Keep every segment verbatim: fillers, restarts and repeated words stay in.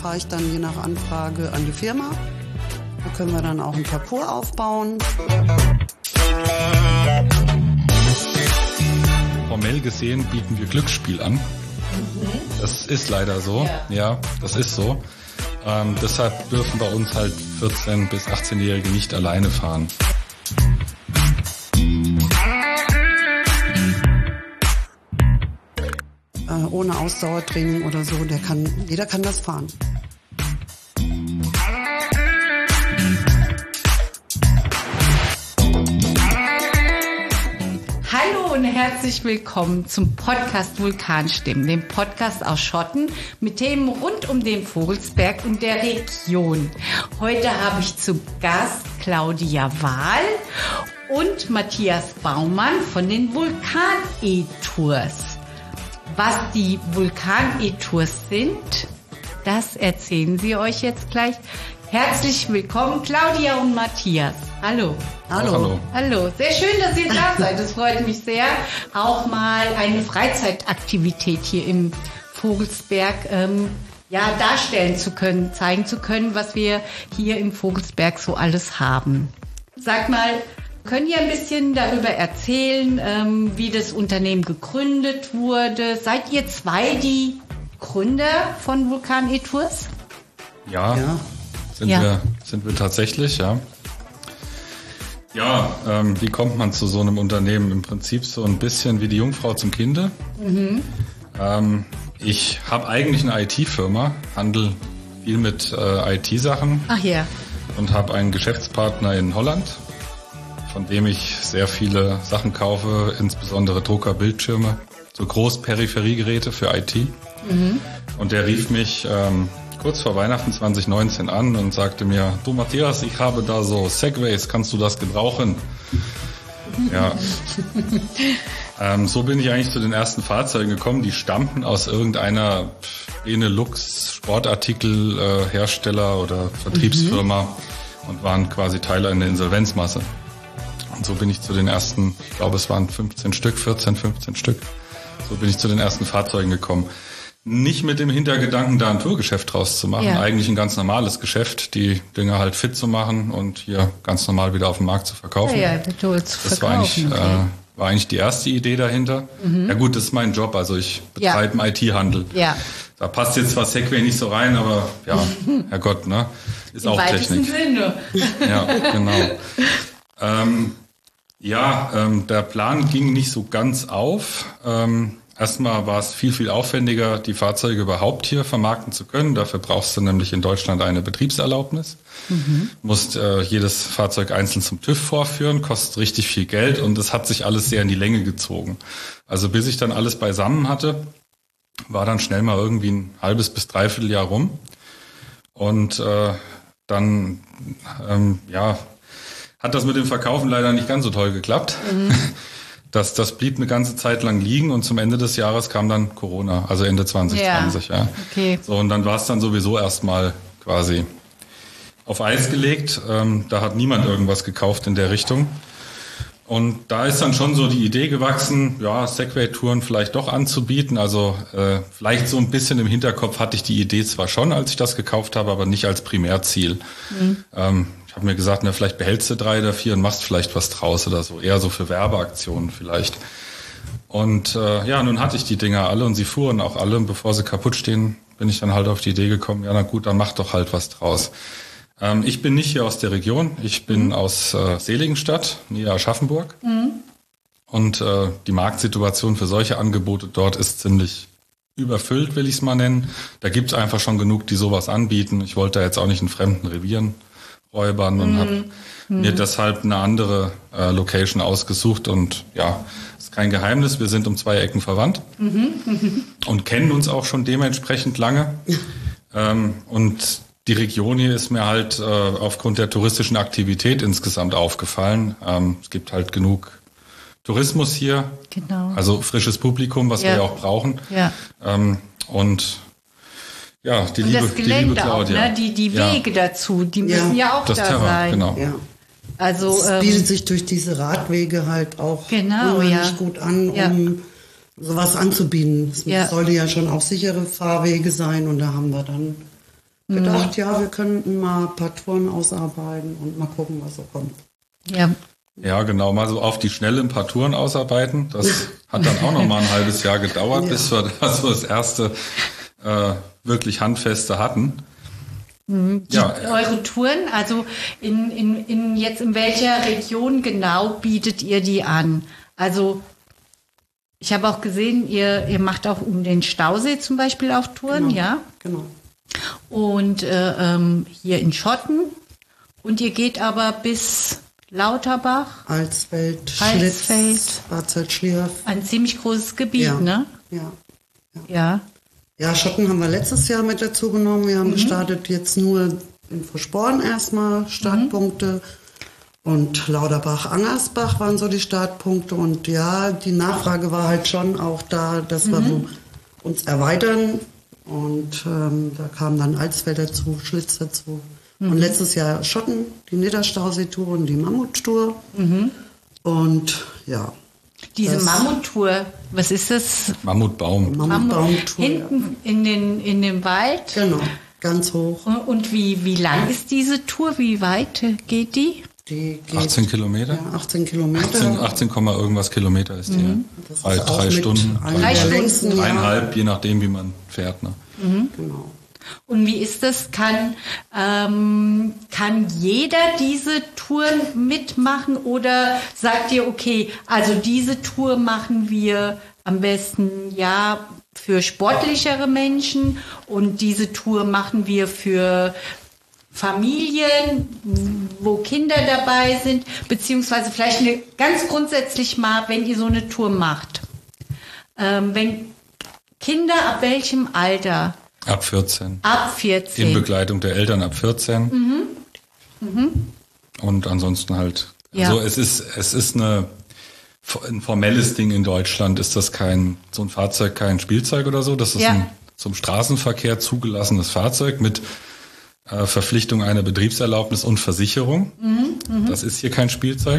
fahre ich dann je nach Anfrage an die Firma. Da können wir dann auch einen Parcours aufbauen. Formell gesehen bieten wir Glücksspiel an. Das ist leider so. Ja, ja das ist so. Ähm, deshalb dürfen bei uns halt vierzehn- bis achtzehnjährige nicht alleine fahren. Äh, ohne Ausdauertraining oder so, der kann, jeder kann das fahren. Hallo und herzlich willkommen zum Podcast Vulkanstimmen, dem Podcast aus Schotten mit Themen rund um den Vogelsberg und der Region. Heute habe ich zu Gast Claudia Wahl und Matthias Baumann von den Vulkan-E-Tours. Was die Vulkan-E-Tours sind, das erzählen sie euch jetzt gleich. Herzlich willkommen, Claudia und Matthias. Hallo. Hallo. Hallo. Hallo. Sehr schön, dass ihr da seid. Das freut mich sehr. Auch mal eine Freizeitaktivität hier im Vogelsberg ähm, ja, darstellen zu können, zeigen zu können, was wir hier im Vogelsberg so alles haben. Sag mal, könnt ihr ein bisschen darüber erzählen, ähm, wie das Unternehmen gegründet wurde? Seid ihr zwei die Gründer von Vulkan-E-Tours? Ja. Ja. Sind, Ja. wir, sind wir tatsächlich, ja. Ja, ähm, wie kommt man zu so einem Unternehmen? Im Prinzip so ein bisschen wie die Jungfrau zum Kinde. Mhm. Ähm, ich habe eigentlich eine I T-Firma, handle viel mit äh, I T-Sachen. Ach ja. Und habe einen Geschäftspartner in Holland, von dem ich sehr viele Sachen kaufe, insbesondere Drucker, Bildschirme, so Großperipheriegeräte für I T. Mhm. Und der rief mich ähm, kurz vor Weihnachten zwanzig neunzehn an und sagte mir, du Matthias, ich habe da so Segways, kannst du das gebrauchen? Ja. ähm, so bin ich eigentlich zu den ersten Fahrzeugen gekommen, die stammten aus irgendeiner Benelux Sportartikel äh, Hersteller oder Vertriebsfirma mhm. und waren quasi Teile einer Insolvenzmasse. Und so bin ich zu den ersten, ich glaube es waren fünfzehn Stück, vierzehn, fünfzehn Stück, so bin ich zu den ersten Fahrzeugen gekommen. Nicht mit dem Hintergedanken, da ein Tourgeschäft draus zu machen. Ja. Eigentlich ein ganz normales Geschäft, die Dinger halt fit zu machen und hier ganz normal wieder auf dem Markt zu verkaufen. Ja, ja, zu das verkaufen. War eigentlich, okay. äh, war eigentlich die erste Idee dahinter. Mhm. Ja gut, das ist mein Job, also ich betreibe ja. einen I T-Handel. Ja. Da passt jetzt zwar Segway nicht so rein, aber ja, Herrgott, ne? Ist Im auch Technik. Sinne. Ja, genau. ähm, ja, ähm, der Plan ging nicht so ganz auf. Ähm, Erstmal war es viel, viel aufwendiger, die Fahrzeuge überhaupt hier vermarkten zu können. Dafür brauchst du nämlich in Deutschland eine Betriebserlaubnis. Mhm. Musst äh, jedes Fahrzeug einzeln zum TÜV vorführen, kostet richtig viel Geld und es hat sich alles sehr in die Länge gezogen. Also bis ich dann alles beisammen hatte, war dann schnell mal irgendwie ein halbes bis dreiviertel Jahr rum. Und äh, dann, ähm, ja, hat das mit dem Verkaufen leider nicht ganz so toll geklappt. Mhm. Das, das blieb eine ganze Zeit lang liegen und zum Ende des Jahres kam dann Corona, also Ende zwanzig zwanzig. Ja, ja. Okay. So, und dann war es dann sowieso erstmal quasi auf Eis gelegt. Ähm, da hat niemand irgendwas gekauft in der Richtung. Und da ist dann schon so die Idee gewachsen, ja, Segway-Touren vielleicht doch anzubieten. Also äh, vielleicht so ein bisschen im Hinterkopf hatte ich die Idee zwar schon, als ich das gekauft habe, aber nicht als Primärziel. Mhm. Ähm, Ich habe mir gesagt, na, vielleicht behältst du drei oder vier und machst vielleicht was draus oder so. Eher so für Werbeaktionen vielleicht. Und äh, ja, nun hatte ich die Dinger alle und sie fuhren auch alle. Und bevor sie kaputt stehen, bin ich dann halt auf die Idee gekommen, ja na gut, dann mach doch halt was draus. Ähm, ich bin nicht hier aus der Region. Ich bin mhm. aus äh, Seligenstadt, näher Aschaffenburg. Mhm. Und äh, die Marktsituation für solche Angebote dort ist ziemlich überfüllt, will ich es mal nennen. Da gibt's einfach schon genug, die sowas anbieten. Ich wollte da jetzt auch nicht in fremden Revieren räubern und mm. habe mm. mir deshalb eine andere äh, Location ausgesucht und ja, ist kein Geheimnis, wir sind um zwei Ecken verwandt mm-hmm. und kennen uns auch schon dementsprechend lange ähm, und die Region hier ist mir halt äh, aufgrund der touristischen Aktivität insgesamt aufgefallen. Ähm, es gibt halt genug Tourismus hier, genau. also frisches Publikum, was ja. wir ja auch brauchen ja. ähm, und Ja, die und liebe, das Gelände die liebe Claudia. Auch, ne? Die, die Wege ja. dazu, die müssen ja, ja auch das da Terrain, sein. Genau. Ja. Also, es ähm, bietet sich durch diese Radwege halt auch genau, unheimlich ja. gut an, um ja. sowas anzubieten. Es ja. sollte ja schon auch sichere Fahrwege sein und da haben wir dann gedacht, mhm. ja, wir könnten mal ein paar Touren ausarbeiten und mal gucken, was so kommt. Ja. Ja, genau, mal so auf die Schnelle ein paar Touren ausarbeiten. Das hat dann auch noch mal ein halbes Jahr gedauert, ja. bis wir da so das erste äh, wirklich Handfeste hatten. Mhm. Ja. Eure Touren, also in, in, in jetzt in welcher Region genau bietet ihr die an? Also ich habe auch gesehen, ihr, ihr macht auch um den Stausee zum Beispiel auch Touren, genau. ja? Genau. Und äh, ähm, hier in Schotten. Und ihr geht aber bis Lauterbach, Alsfeld, Alsfeld, Schlitz, Bad Salzschlierf. Ein ziemlich großes Gebiet, ja. ne? Ja. Ja. Ja. Ja, Schotten haben wir letztes Jahr mit dazu genommen. Wir haben mhm. gestartet jetzt nur in Versporn erstmal Startpunkte. Mhm. Und Lauterbach, Angersbach waren so die Startpunkte. Und ja, die Nachfrage war halt schon auch da, dass mhm. wir uns erweitern. Und ähm, da kam dann Alsfeld dazu, Schlitz dazu. Mhm. Und letztes Jahr Schotten, die Niederstausee-Tour und die Mammut-Tour. Mhm. Und ja. Diese Mammut-Tour, was ist das? Mammutbaum. Mammutbaum-Tour. Hinten ja. in, den, in dem Wald. Genau, ganz hoch. Und, und wie, wie lang ist diese Tour? Wie weit geht die? Die geht, achtzehn Kilometer? Ja, achtzehn Kilometer. achtzehn, achtzehn, irgendwas Kilometer ist die. Mhm. Das drei, ist drei Stunden. Drei Stunden. Dreieinhalb, je nachdem, wie man fährt. Ne? Mhm. Genau. Und wie ist das? Kann, ähm, kann jeder diese Touren mitmachen oder sagt ihr, okay, also diese Tour machen wir am besten ja für sportlichere Menschen und diese Tour machen wir für Familien, wo Kinder dabei sind, beziehungsweise vielleicht eine, ganz grundsätzlich mal, wenn ihr so eine Tour macht. Ähm, wenn Kinder ab welchem Alter? Ab vierzehn. Ab vierzehn. In Begleitung der Eltern ab vierzehn. Mhm. Mhm. Und ansonsten halt. Ja. Also es ist, es ist eine, ein formelles Ding in Deutschland. Ist das kein, so ein Fahrzeug kein Spielzeug oder so? Das ist ja. ein zum Straßenverkehr zugelassenes Fahrzeug mit äh, Verpflichtung einer Betriebserlaubnis und Versicherung. Mhm. Mhm. Das ist hier kein Spielzeug.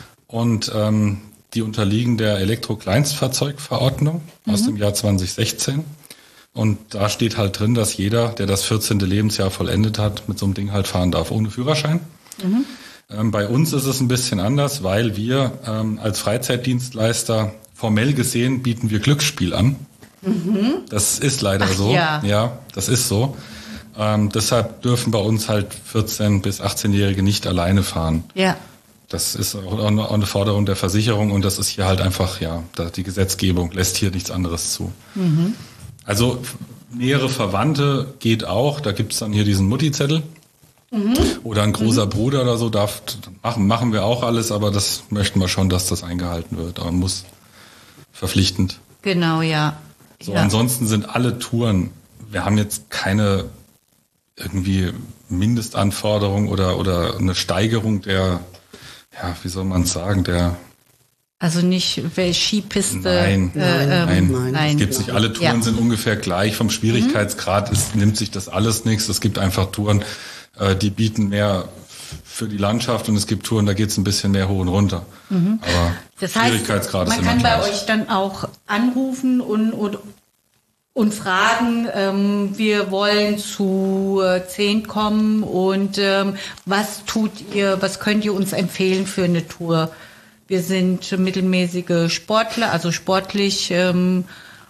Und ähm, die unterliegen der Elektro-Kleinstfahrzeugverordnung mhm. aus dem Jahr zwanzig sechzehn. Und da steht halt drin, dass jeder, der das vierzehnte Lebensjahr vollendet hat, mit so einem Ding halt fahren darf, ohne Führerschein. Mhm. Ähm, bei uns ist es ein bisschen anders, weil wir ähm, als Freizeitdienstleister formell gesehen bieten wir Glücksspiel an. Mhm. Das ist leider Ach, so. Ja. ja, das ist so. Ähm, deshalb dürfen bei uns halt vierzehn- bis achtzehnjährige nicht alleine fahren. Ja. Das ist auch eine Forderung der Versicherung und das ist hier halt einfach, ja, die Gesetzgebung lässt hier nichts anderes zu. Mhm. Also nähere Verwandte geht auch, da gibt's dann hier diesen Mutti-Zettel mhm. oder ein großer mhm. Bruder oder so, darf machen, machen wir auch alles, aber das möchten wir schon, dass das eingehalten wird, aber muss verpflichtend. Genau, ja. So, ja. Ansonsten sind alle Touren, wir haben jetzt keine irgendwie Mindestanforderung oder, oder eine Steigerung der, ja, wie soll man sagen, der Also nicht Skipiste. Nein, äh, nein, ähm, nein. nein. Es gibt nicht, alle Touren ja. sind ungefähr gleich. Vom Schwierigkeitsgrad ist, nimmt sich das alles nichts. Es gibt einfach Touren, äh, die bieten mehr für die Landschaft und es gibt Touren, da geht es ein bisschen mehr hoch und runter. Mhm. Aber das heißt, Schwierigkeitsgrad ist man immer kann bei gleich. euch dann auch anrufen und, und, und fragen, ähm, wir wollen zu äh, zehn kommen und ähm, was tut ihr, was könnt ihr uns empfehlen für eine Tour? Wir sind mittelmäßige Sportler, also sportlich ähm,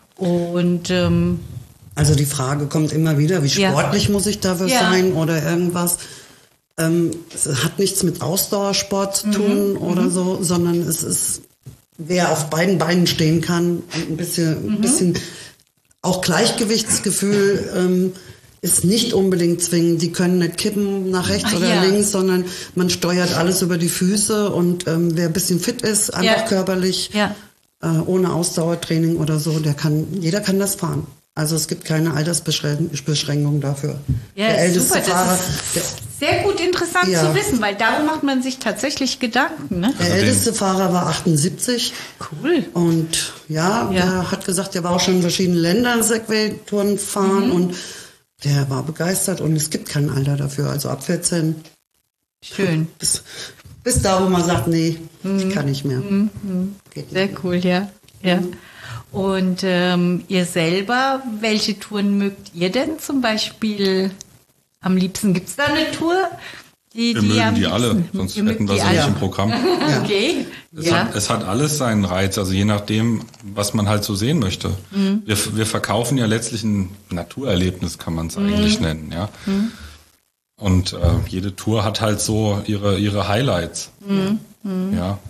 und ähm, also die Frage kommt immer wieder, wie sportlich ja. muss ich dafür ja. sein oder irgendwas. Ähm, es hat nichts mit Ausdauersport zu tun mhm. oder mhm. so, sondern es ist, wer auf beiden Beinen stehen kann und ein bisschen, mhm. ein bisschen auch Gleichgewichtsgefühl ähm, ist nicht unbedingt zwingend. Die können nicht kippen nach rechts Ach, oder ja. links, sondern man steuert alles über die Füße und ähm, wer ein bisschen fit ist, einfach ja. körperlich, ja. äh, ohne Ausdauertraining oder so, der kann, jeder kann das fahren. Also es gibt keine Altersbeschränkung dafür. Ja, der älteste super. Fahrer, das ist sehr gut interessant ja. zu wissen, weil darum macht man sich tatsächlich Gedanken. Ne? Der also älteste Fahrer war achtundsiebzig. Cool. Und ja, ja, der hat gesagt, der war auch schon in verschiedenen Ländern Segway-Touren fahren mhm. und der war begeistert und es gibt kein Alter dafür, also ab vierzehn. Schön. Bis, bis da, wo man sagt, nee, mhm. ich kann nicht mehr. Mhm. Geht Sehr nicht cool, ja. ja. Mhm. Und ähm, ihr selber, welche Touren mögt ihr denn zum Beispiel am liebsten? Gibt es da eine Tour? Die, wir die mögen die alle, sonst hätten wir sie nicht im Programm. Ja. Okay. Es, ja. hat, es hat alles seinen Reiz, also je nachdem, was man halt so sehen möchte. Mhm. Wir, wir verkaufen ja letztlich ein Naturerlebnis, kann man es mhm. eigentlich nennen. Ja. Mhm. Und äh, jede Tour hat halt so ihre, ihre Highlights. Mhm. Ja.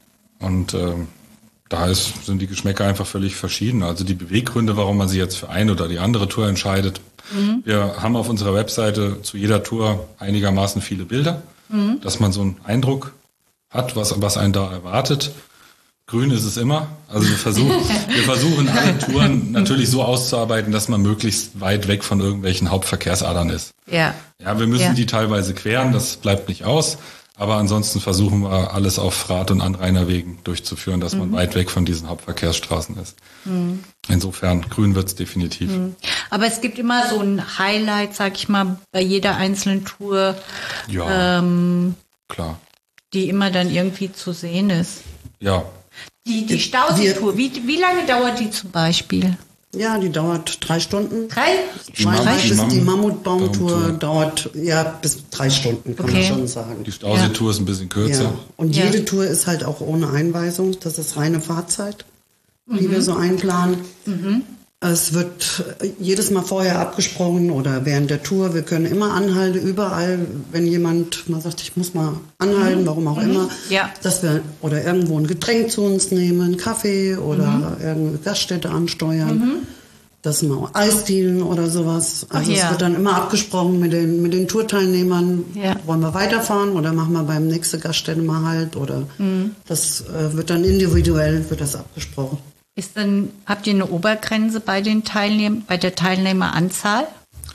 Und äh, da ist, sind die Geschmäcker einfach völlig verschieden. Also die Beweggründe, warum man sich jetzt für eine oder die andere Tour entscheidet. Mhm. Wir haben auf unserer Webseite zu jeder Tour einigermaßen viele Bilder, mhm. dass man so einen Eindruck hat, was, was einen da erwartet. Grün ist es immer. Also wir versuchen, wir versuchen alle Touren natürlich so auszuarbeiten, dass man möglichst weit weg von irgendwelchen Hauptverkehrsadern ist. Ja. Ja, wir müssen ja. die teilweise queren, das bleibt nicht aus. Aber ansonsten versuchen wir alles auf Rad- und Anrainerwegen durchzuführen, dass man mhm. weit weg von diesen Hauptverkehrsstraßen ist. Mhm. Insofern, grün wird's definitiv. Mhm. Aber es gibt immer so ein Highlight, sag ich mal, bei jeder einzelnen Tour. Ja, ähm, klar. Die immer dann irgendwie zu sehen ist. Ja. Die, die Stausee-Tour, wie, wie lange dauert die zum Beispiel? Ja, die dauert drei Stunden. Drei? Die, drei die, Mammut, die Mammutbaumtour dauert ja bis drei Stunden, kann okay. man schon sagen. Die Stausee-Tour ja. ist ein bisschen kürzer. Ja. Und ja. jede Tour ist halt auch ohne Einweisung. Das ist reine Fahrzeit, die mhm. wir so einplanen. Mhm. Es wird jedes Mal vorher abgesprochen oder während der Tour. Wir können immer anhalten, überall, wenn jemand mal sagt, ich muss mal anhalten, mhm. warum auch mhm. immer, ja. dass wir oder irgendwo ein Getränk zu uns nehmen, einen Kaffee oder mhm. irgendeine Gaststätte ansteuern, mhm. dass wir Eisdielen oder sowas. Also Ach, ja. es wird dann immer abgesprochen mit den, mit den Tourteilnehmern, ja. wollen wir weiterfahren oder machen wir beim nächsten Gaststätte mal halt oder mhm. das äh, wird dann individuell, wird das abgesprochen. Ist denn, habt ihr eine Obergrenze bei den Teilnehm- bei der Teilnehmeranzahl?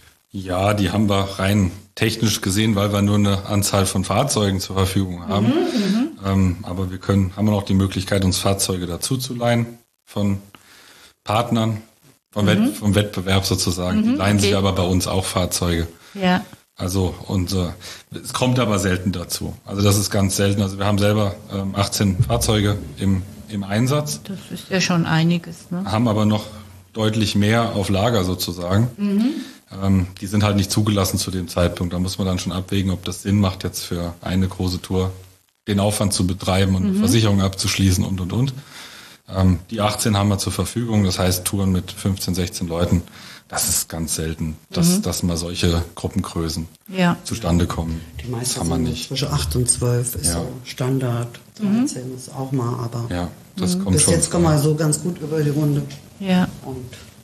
Ja, die haben wir rein technisch gesehen, weil wir nur eine Anzahl von Fahrzeugen zur Verfügung haben. Mhm, ähm, aber wir können, haben auch die Möglichkeit, uns Fahrzeuge dazu zu leihen von Partnern, vom, mhm. Wett, vom Wettbewerb sozusagen. Mhm, die leihen okay. sich aber bei uns auch Fahrzeuge. Ja. Also und äh, es kommt aber selten dazu. Also das ist ganz selten. Also wir haben selber ähm, achtzehn Fahrzeuge im im Einsatz. Das ist ja schon einiges, ne? Haben aber noch deutlich mehr auf Lager sozusagen. Mhm. Ähm, die sind halt nicht zugelassen zu dem Zeitpunkt. Da muss man dann schon abwägen, ob das Sinn macht, jetzt für eine große Tour den Aufwand zu betreiben und mhm. Versicherungen abzuschließen und, und, und. Ähm, die achtzehn haben wir zur Verfügung. Das heißt, Touren mit fünfzehn, sechzehn Leuten. Das ist ganz selten, dass, mhm. dass mal solche Gruppengrößen ja. zustande kommen. Die meisten haben wir nicht. Zwischen acht und zwölf ist ja. so Standard. dreizehn mhm. ist auch mal, aber ja, das mhm. kommt bis schon jetzt kommen wir so ganz gut über die Runde. Ja. Und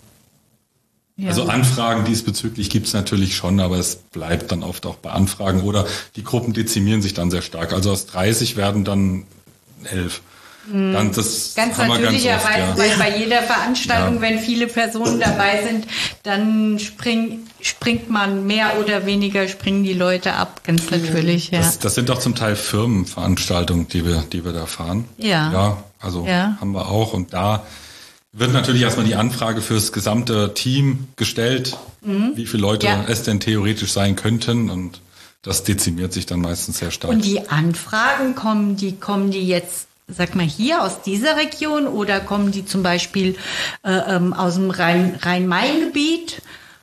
ja. Also Anfragen diesbezüglich gibt es natürlich schon, aber es bleibt dann oft auch bei Anfragen oder die Gruppen dezimieren sich dann sehr stark. Also aus dreißig werden dann elf. Dann das ganz natürlicherweise, ja. weil bei jeder Veranstaltung, ja. wenn viele Personen dabei sind, dann spring, springt man mehr oder weniger, springen die Leute ab, ganz natürlich. Ja. Das, das sind doch zum Teil Firmenveranstaltungen, die wir, die wir da fahren. Ja. Ja, also ja. haben wir auch. Und da wird natürlich erstmal die Anfrage fürs gesamte Team gestellt, mhm. wie viele Leute ja. es denn theoretisch sein könnten. Und das dezimiert sich dann meistens sehr stark. Und die Anfragen kommen, die kommen die jetzt, sag mal, hier aus dieser Region oder kommen die zum Beispiel äh, ähm, aus dem Rhein, Rhein-Main-Gebiet?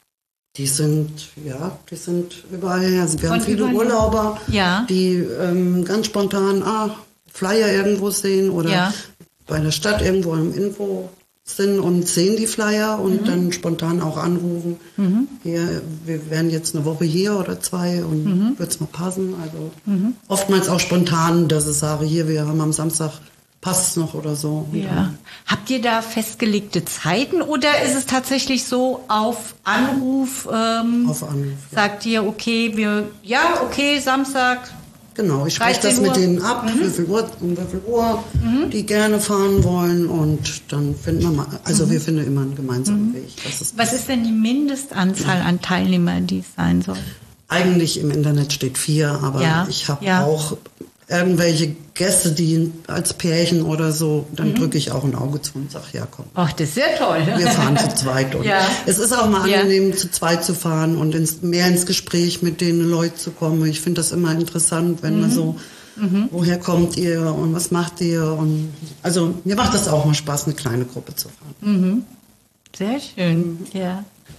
Die sind, ja, die sind überall her. Also wir Von haben viele überall. Urlauber, ja. die ähm, ganz spontan ah, Flyer irgendwo sehen oder ja. bei der Stadt irgendwo im Info sind und sehen die Flyer und mhm. dann spontan auch anrufen. Mhm. Hier, wir wären jetzt eine Woche hier oder zwei und mhm. wird es mal passen. Also mhm. oftmals auch spontan, dass ich sage, hier, wir haben am Samstag, passt es noch oder so. Ja. Habt ihr da festgelegte Zeiten oder ist es tatsächlich so auf Anruf? Ähm, auf Anruf. Ja. Sagt ihr, okay, wir, ja, okay, Samstag. Genau, ich spreche das mit denen ab, mhm. wie viel Uhr, um wie viel Uhr mhm. die gerne fahren wollen und dann finden wir mal, also mhm. wir finden immer einen gemeinsamen mhm. Weg. Das ist Was ist denn die Mindestanzahl ja. an Teilnehmern, die es sein soll? Eigentlich im Internet steht vier, aber ja. ich habe ja. auch irgendwelche Gäste, die als Pärchen oder so, dann mhm. drücke ich auch ein Auge zu und sage, ja komm. Ach, das ist ja toll. Wir fahren zu zweit. Und ja. es ist auch mal angenehm, ja. zu zweit zu fahren und ins, mehr ins Gespräch mit den Leuten zu kommen. Ich finde das immer interessant, wenn mhm. man so, mhm. woher kommt ihr und was macht ihr? Und also mir macht das auch mal Spaß, eine kleine Gruppe zu fahren. Mhm. Sehr schön, ja.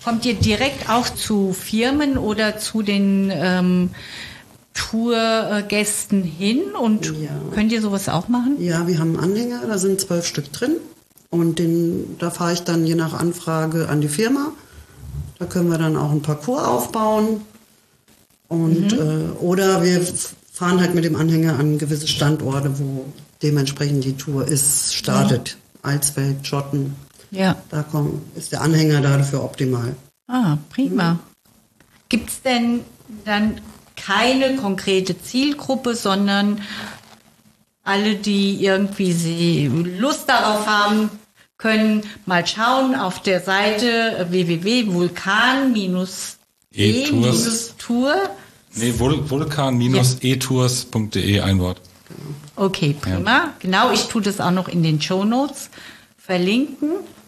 Kommt ihr direkt auch zu Firmen oder zu den ähm, Tourgästen hin und ja. könnt ihr sowas auch machen? Ja, wir haben Anhänger, da sind zwölf Stück drin und den, da fahre ich dann je nach Anfrage an die Firma. Da können wir dann auch einen Parcours aufbauen und mhm. äh, oder wir fahren halt mit dem Anhänger an gewisse Standorte, wo dementsprechend die Tour ist, startet. Mhm. Alsfeld, Schotten. Ja. Da kommt, ist der Anhänger dafür optimal. Ah, prima. Mhm. Gibt es denn dann keine konkrete Zielgruppe, sondern alle, die irgendwie sie Lust darauf haben, können mal schauen auf der Seite w w w punkt vulkan Tour. Nee, vulkan e tours punkt de, ein Wort. Okay, prima. Ja. Genau, ich tue das auch noch in den Shownotes verlinken.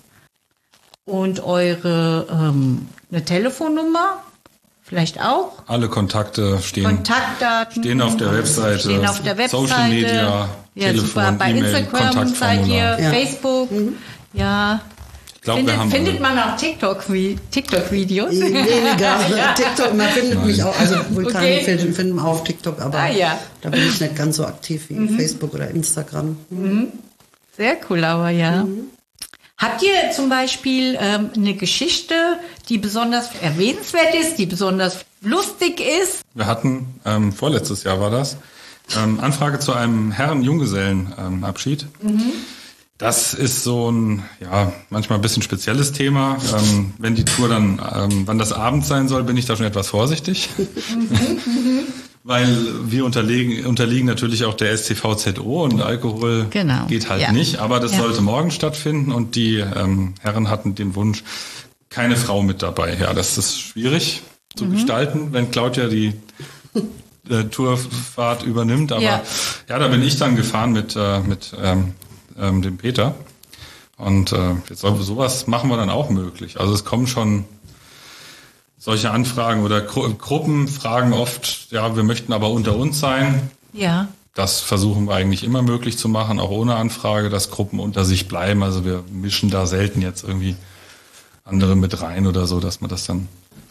Und eure ähm, eine Telefonnummer vielleicht auch? Alle Kontakte stehen, Kontaktdaten stehen auf der Webseite. Stehen auf der Webseite. Social Media, ja, Telefon, super. Bei E-Mail, Instagram seid ihr, ja. Facebook. Mhm. Ja. Ich glaub, findet wir haben findet man auch TikTok-Videos? TikTok Weniger. Ja. TikTok, man findet Nein. mich auch, also Vulkan okay. finden, finden wir auf TikTok, aber ah, ja. da bin ich nicht ganz so aktiv wie mhm. Facebook oder Instagram. Mhm. Sehr cool, aber ja. Mhm. Habt ihr zum Beispiel ähm, eine Geschichte, die besonders erwähnenswert ist, die besonders lustig ist? Wir hatten, ähm, vorletztes Jahr war das, ähm, Anfrage zu einem Herren-Junggesellenabschied. Ähm, mhm. Das ist so ein, ja, manchmal ein bisschen spezielles Thema. Ähm, wenn die Tour dann, ähm, wann das abends sein soll, bin ich da schon etwas vorsichtig. Mhm. Weil wir unterliegen, unterliegen natürlich auch der S T V Z O und Alkohol genau. geht halt ja. nicht. Aber das ja. sollte morgen stattfinden und die ähm, Herren hatten den Wunsch, keine Frau mit dabei. Ja, das ist schwierig zu mhm. gestalten, wenn Claudia die äh, Tourfahrt übernimmt. Aber ja. ja, da bin ich dann gefahren mit, äh, mit ähm, ähm, dem Peter. Und äh, jetzt sowas machen wir dann auch möglich. Also es kommen schon solche Anfragen oder Gru- Gruppen fragen oft, ja, wir möchten aber unter uns sein. Ja. Das versuchen wir eigentlich immer möglich zu machen, auch ohne Anfrage, dass Gruppen unter sich bleiben. Also wir mischen da selten jetzt irgendwie andere mit rein oder so, dass man das dann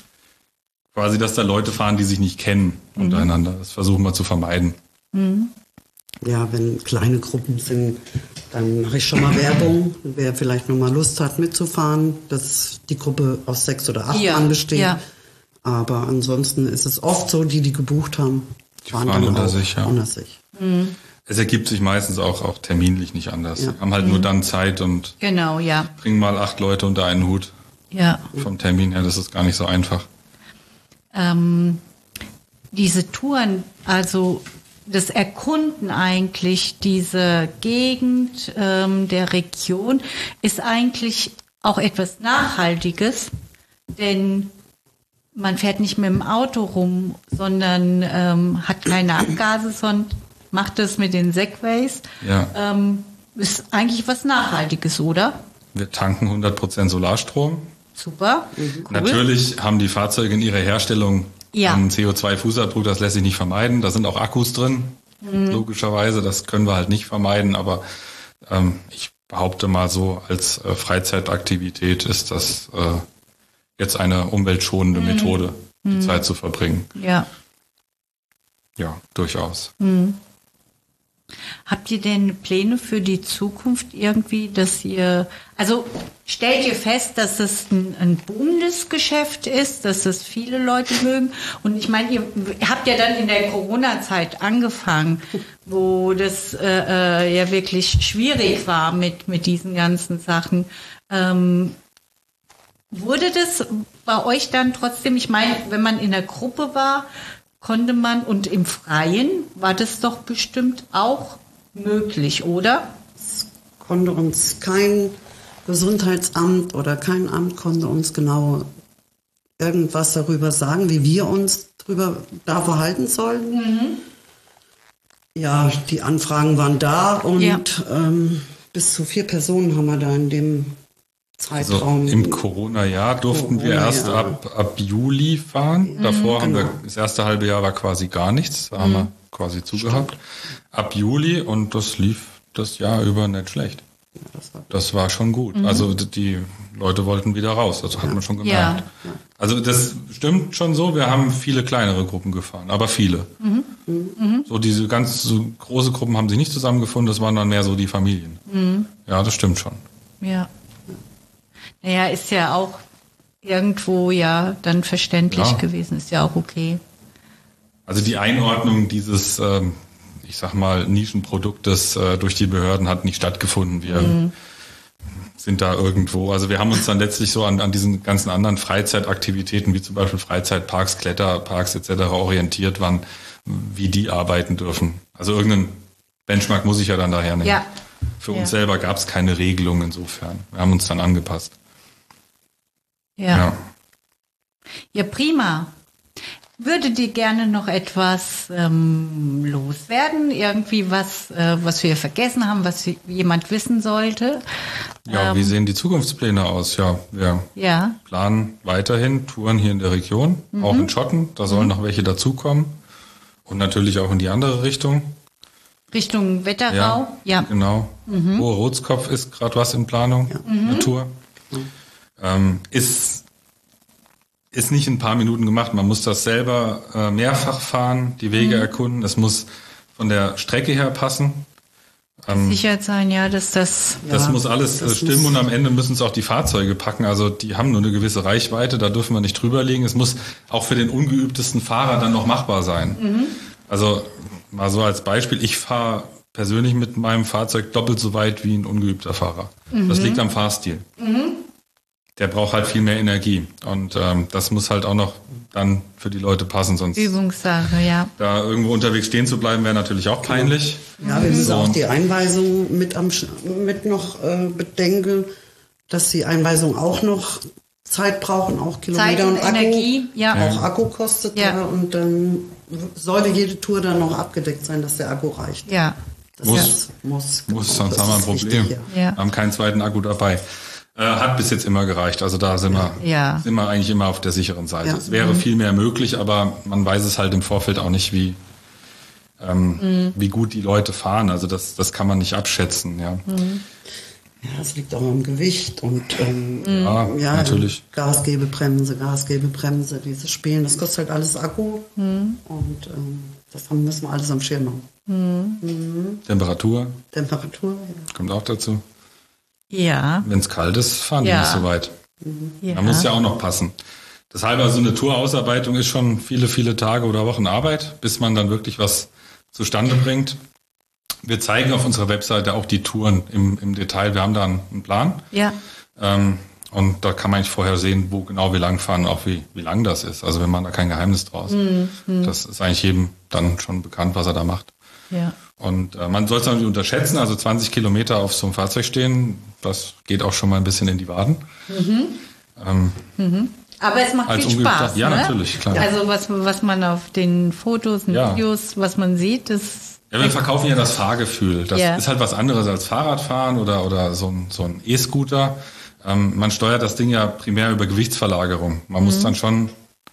quasi, dass da Leute fahren, die sich nicht kennen mhm. untereinander. Das versuchen wir zu vermeiden. Mhm. Ja, wenn kleine Gruppen sind, dann mache ich schon mal Werbung. Wer vielleicht noch mal Lust hat mitzufahren, dass die Gruppe aus sechs oder acht ja, Mann besteht. Ja. Aber ansonsten ist es oft so, die, die gebucht haben, die fahren, fahren unter sich. Ja. Unter sich. Mhm. Es ergibt sich meistens auch, auch terminlich nicht anders. Ja. Haben halt mhm. nur dann Zeit und genau, ja. bringen mal acht Leute unter einen Hut. Ja. Vom Termin her, das ist gar nicht so einfach. Ähm, diese Touren, also das Erkunden eigentlich dieser Gegend, ähm, der Region, ist eigentlich auch etwas Nachhaltiges, denn man fährt nicht mit dem Auto rum, sondern ähm, hat keine Abgase, sondern macht das mit den Segways. Ja. Ähm, ist eigentlich was Nachhaltiges, oder? Wir tanken hundert Prozent Solarstrom. Super. Mhm. Cool. Natürlich haben die Fahrzeuge in ihrer Herstellung ja. einen C O zwei Fußabdruck, das lässt sich nicht vermeiden. Da sind auch Akkus drin, mhm. logischerweise. Das können wir halt nicht vermeiden. Aber ähm, ich behaupte mal so, als äh, Freizeitaktivität ist das äh, jetzt eine umweltschonende mhm. Methode, die mhm. Zeit zu verbringen. Ja. Ja, durchaus. Mhm. Habt ihr denn Pläne für die Zukunft irgendwie, dass ihr, also stellt ihr fest, dass es ein, ein boomendes Geschäft ist, dass es viele Leute mögen? Und ich meine, ihr habt ja dann in der Corona-Zeit angefangen, wo das äh, ja wirklich schwierig war mit, mit diesen ganzen Sachen. Ähm, wurde das bei euch dann trotzdem, ich meine, wenn man in der Gruppe war, konnte man, und im Freien war das doch bestimmt auch möglich, oder? Es konnte uns kein Gesundheitsamt oder kein Amt konnte uns genau irgendwas darüber sagen, wie wir uns darüber da verhalten sollen. Mhm. Ja, die Anfragen waren da und ja. ähm, bis zu vier Personen haben wir da in dem Zeitraum. Also im Corona-Jahr durften Corona, wir erst ja. ab, ab Juli fahren. Mhm, Davor genau. haben wir, das erste halbe Jahr war quasi gar nichts. Da mhm. haben wir quasi zugehabt. Ab Juli, und das lief das Jahr über nicht schlecht. Ja, das, war das war schon gut. Mhm. Also die Leute wollten wieder raus, das hat ja. man schon gemerkt. Ja. Also das stimmt schon so, wir haben viele kleinere Gruppen gefahren, aber viele. Mhm. Mhm. So diese ganz so große Gruppen haben sich nicht zusammengefunden, das waren dann mehr so die Familien. Mhm. Ja, das stimmt schon. Ja. Naja, ist ja auch irgendwo ja dann verständlich ja. gewesen, ist ja auch okay. Also die Einordnung dieses, ähm, ich sag mal, Nischenproduktes äh, durch die Behörden hat nicht stattgefunden. Wir mhm. sind da irgendwo, also wir haben uns dann letztlich so an, an diesen ganzen anderen Freizeitaktivitäten, wie zum Beispiel Freizeitparks, Kletterparks et cetera orientiert, wann, wie die arbeiten dürfen. Also irgendeinen Benchmark muss ich ja dann daher nehmen. Ja. Für ja. uns selber gab es keine Regelung insofern. Wir haben uns dann angepasst. Ja. Ja, ja prima. Würdet ihr gerne noch etwas ähm, loswerden? Irgendwie was, äh, was wir vergessen haben, was jemand wissen sollte? Ja, ähm, wie sehen die Zukunftspläne aus? Ja, wir ja. planen weiterhin Touren hier in der Region, mhm. auch in Schotten. Da sollen mhm. noch welche dazukommen. Und natürlich auch in die andere Richtung. Richtung Wetterau? Ja, ja. genau. Mhm. Hohe Rotskopf ist gerade was in Planung, ja. mhm. eine Tour. Mhm. Ähm, ist Ist nicht in ein paar Minuten gemacht. Man muss das selber äh, mehrfach fahren, die Wege mhm. erkunden. Es muss von der Strecke her passen. Ähm, Sicher sein, ja, dass das... Das ja, muss alles das stimmen muss und am Ende müssen es auch die Fahrzeuge packen. Also die haben nur eine gewisse Reichweite, da dürfen wir nicht drüber liegen. Es muss auch für den ungeübtesten Fahrer dann noch machbar sein. Mhm. Also mal so als Beispiel, ich fahre persönlich mit meinem Fahrzeug doppelt so weit wie ein ungeübter Fahrer. Mhm. Das liegt am Fahrstil. Mhm. Der braucht halt viel mehr Energie und ähm, das muss halt auch noch dann für die Leute passen, sonst Übungssache, ja. Da irgendwo unterwegs stehen zu bleiben, wäre natürlich auch peinlich. Ja, wir müssen so. auch die Einweisung mit am mit noch äh, bedenken, dass die Einweisung auch noch Zeit brauchen, auch Kilometer Zeit und, und Akku, Energie, ja. auch Akku kostet ja. ja und dann sollte jede Tour dann noch abgedeckt sein, dass der Akku reicht. Ja. Das muss, muss, muss, muss sonst haben wir ein Problem. Wichtig, ja. Ja. Wir haben keinen zweiten Akku dabei. Äh, hat bis jetzt immer gereicht. Also da sind wir, ja. sind wir eigentlich immer auf der sicheren Seite. Ja. Es wäre mhm. viel mehr möglich, aber man weiß es halt im Vorfeld auch nicht, wie ähm, mhm. wie gut die Leute fahren. Also das, das kann man nicht abschätzen. Ja, mhm. ja, das liegt auch am Gewicht und ähm, ja, ja, natürlich. Gasgebebremse, Gasgebebremse, dieses Spielen, das kostet halt alles Akku mhm. und ähm, das müssen wir alles am Schirm haben. Mhm. Mhm. Temperatur. Temperatur, ja. Kommt auch dazu. Ja. Wenn es kalt ist, fahren ja. die nicht so weit. Ja. Da muss ja auch noch passen. Deshalb also eine Tourausarbeitung ist schon viele, viele Tage oder Wochen Arbeit, bis man dann wirklich was zustande bringt. Wir zeigen auf unserer Webseite auch die Touren im, im Detail. Wir haben da einen Plan. Ja. Ähm, und da kann man eigentlich vorher sehen, wo genau wir lang fahren, auch wie, wie lang das ist. Also wir machen da kein Geheimnis draus. Mhm. Das ist eigentlich jedem dann schon bekannt, was er da macht. Ja. Und äh, man soll es auch nicht unterschätzen, also zwanzig Kilometer auf so einem Fahrzeug stehen, das geht auch schon mal ein bisschen in die Waden. Mhm. Ähm, mhm. Aber es macht viel Spaß. Ja, ne? natürlich, klar. Also was, was man auf den Fotos und ja. Videos, was man sieht, das... Ja, wir verkaufen ja das Fahrgefühl. Das ja. ist halt was anderes als Fahrradfahren oder, oder so ein, so ein E-Scooter. Ähm, man steuert das Ding ja primär über Gewichtsverlagerung. Man mhm. muss dann schon,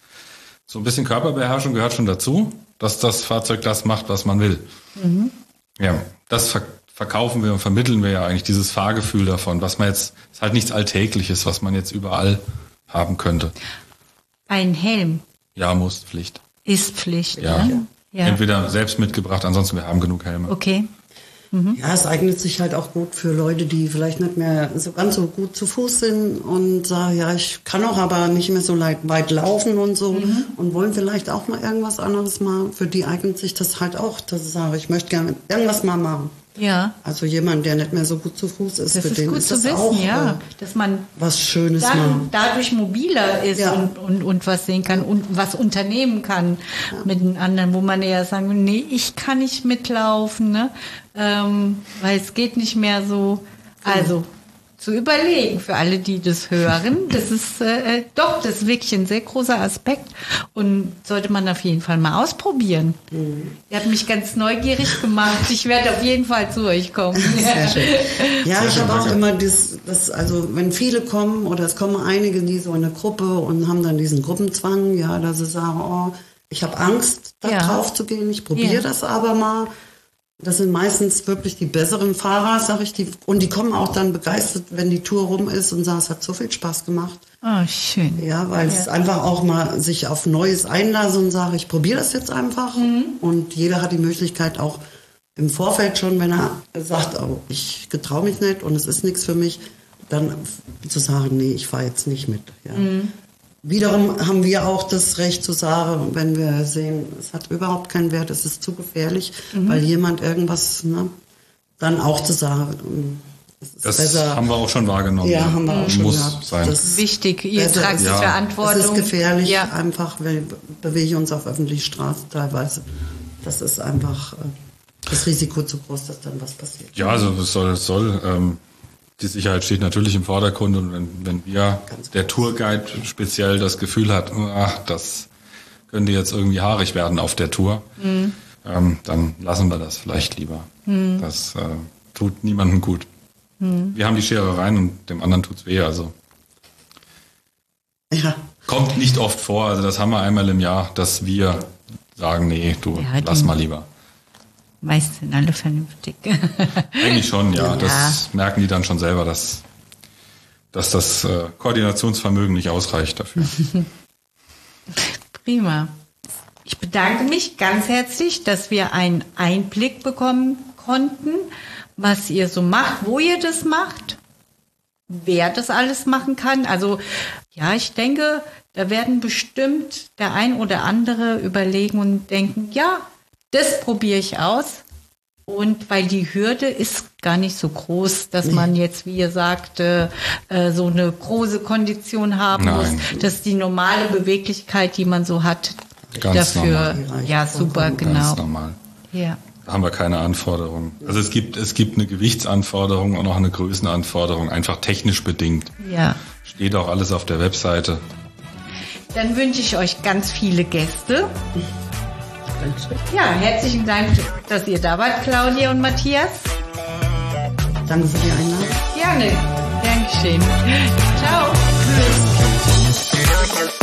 so ein bisschen Körperbeherrschung gehört schon dazu, dass das Fahrzeug das macht, was man will. Mhm. Ja, das ver- verkaufen wir und vermitteln wir ja eigentlich, dieses Fahrgefühl davon, was man jetzt, ist halt nichts Alltägliches, was man jetzt überall haben könnte. Ein Helm? Ja, muss, Pflicht. Ist Pflicht, ja. Ne? Ja. Entweder selbst mitgebracht, ansonsten wir haben genug Helme. Okay. Mhm. Ja, es eignet sich halt auch gut für Leute, die vielleicht nicht mehr so ganz so gut zu Fuß sind und sagen, ja, ich kann auch aber nicht mehr so weit laufen und so mhm. und wollen vielleicht auch mal irgendwas anderes mal. Für die eignet sich das halt auch, dass ich sage, ich möchte gerne irgendwas mal machen. Ja. Also jemand, der nicht mehr so gut zu Fuß ist, das für ist den gut ist zu das wissen, auch ja, äh, dass man was Schönes dann mal. dadurch mobiler ist ja. und, und, und was sehen kann und was unternehmen kann ja. mit den anderen, wo man eher sagen will, nee, ich kann nicht mitlaufen, ne? Ähm, weil es geht nicht mehr so. Also zu überlegen für alle, die das hören, das ist äh, doch, das ist wirklich ein sehr großer Aspekt und sollte man auf jeden Fall mal ausprobieren. Mhm. Ihr habt mich ganz neugierig gemacht. Ich werde auf jeden Fall zu euch kommen. Sehr schön. Ja, ich habe auch immer das, das, also wenn viele kommen oder es kommen einige, die so in eine Gruppe und haben dann diesen Gruppenzwang, ja, dass sie sagen, oh, ich habe Angst, da ja. drauf zu gehen, ich probiere ja. das aber mal. Das sind meistens wirklich die besseren Fahrer, sag ich, die, und die kommen auch dann begeistert, wenn die Tour rum ist und sagen, es hat so viel Spaß gemacht. Oh, schön. Ja, weil ja. es einfach auch mal sich auf Neues einlasse und sage, ich probiere das jetzt einfach. Mhm. Und jeder hat die Möglichkeit auch im Vorfeld schon, wenn er sagt, oh, ich getraue mich nicht und es ist nichts für mich, dann zu sagen, nee, ich fahre jetzt nicht mit. Ja. Mhm. Wiederum haben wir auch das Recht zu sagen, wenn wir sehen, es hat überhaupt keinen Wert, es ist zu gefährlich, mhm. weil jemand irgendwas, ne, dann auch zu sagen, es ist das besser. Haben wir auch schon wahrgenommen. Ja, haben wir auch schon Muss gehabt. sein. Das ist wichtig, ihr tragt die ja. Verantwortung. Es ist gefährlich, ja. einfach, wir bewegen uns auf öffentlichen Straßen teilweise. Das ist einfach das Risiko zu groß, dass dann was passiert. Ja, also es soll, es soll ähm, die Sicherheit steht natürlich im Vordergrund und wenn, wenn wir, der Tourguide speziell das Gefühl hat, ach, das könnte jetzt irgendwie haarig werden auf der Tour, mhm. ähm, dann lassen wir das vielleicht lieber. Mhm. Das äh, tut niemandem gut. Mhm. Wir haben die Schere rein und dem anderen tut's weh, also. Ja. Kommt nicht oft vor, also das haben wir einmal im Jahr, dass wir sagen, nee, du, ja, lass mal lieber. Meist sind alle vernünftig. Eigentlich schon, ja. ja. Das merken die dann schon selber, dass, dass das äh, Koordinationsvermögen nicht ausreicht dafür. Prima. Ich bedanke mich ganz herzlich, dass wir einen Einblick bekommen konnten, was ihr so macht, wo ihr das macht, wer das alles machen kann. Also ja, ich denke, da werden bestimmt der ein oder andere überlegen und denken, ja, das probiere ich aus. Und weil die Hürde ist gar nicht so groß, dass man jetzt, wie ihr sagte, äh, so eine große Kondition haben Nein. muss. Das ist die normale Beweglichkeit, die man so hat. Ganz dafür. Normal. Ja, super, genau. Ganz normal. Ja. Da haben wir keine Anforderungen. Also es gibt, es gibt eine Gewichtsanforderung und auch eine Größenanforderung, einfach technisch bedingt. Ja. Steht auch alles auf der Webseite. Dann wünsche ich euch ganz viele Gäste. Ja, herzlichen Dank, dass ihr da wart, Claudia und Matthias. Danke für die Einladung. Gerne. Dankeschön. Ciao. Tschüss.